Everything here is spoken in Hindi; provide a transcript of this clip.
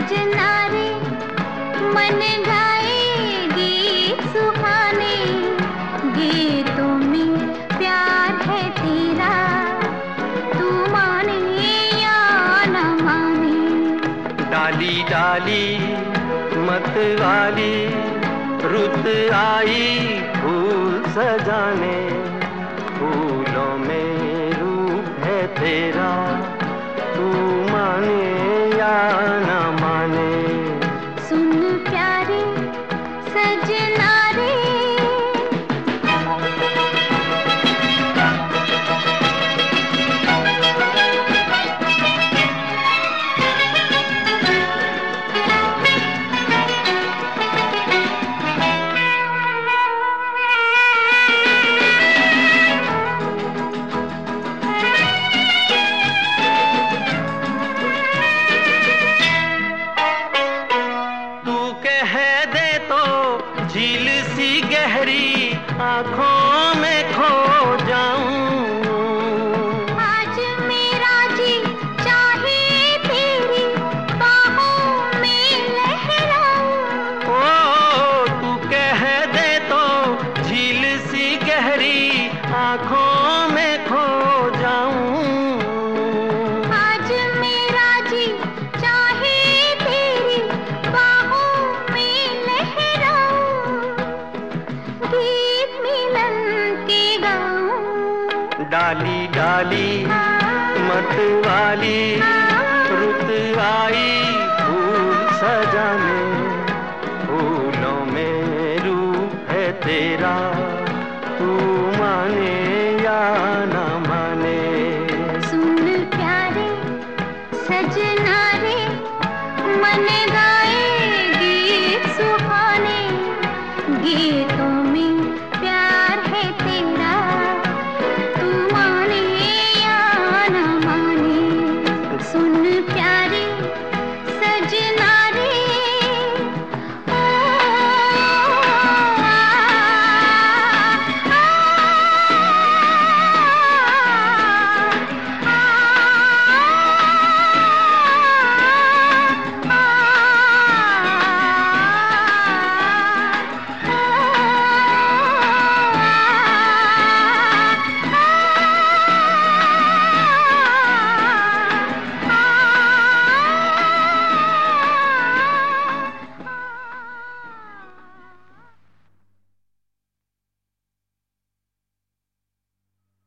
सजना रे मन गाए गीत सुहाने, गीतों में प्यार है तेरा, तू माने या न माने। डाली डाली मत वाली रुत आई फूल सजाने, फूलों में रूप है तेरा, तू माने या न माने। सुन प्यारे सजना रे, झील सी गहरी आँखों में खो जाऊं। आज मेरा जी चाहे तेरी बाहों में लहराऊं। ओ तू कह दे तो झील सी गहरी आँखों में खो जाऊं। आज मेरा जी चाहे तेरी बाहों में लहराऊं, गीत मिलन के गाऊं। डाली डाली मत वाली रुत आई फूल सजाने, फूलों में रूप है तेरा, तू माने या न माने। सुन प्यारे सजना रे मन गाए गीत सुहाने, गीतों में प्यार है तेरा, तू माने या न माने। सुन प्यारे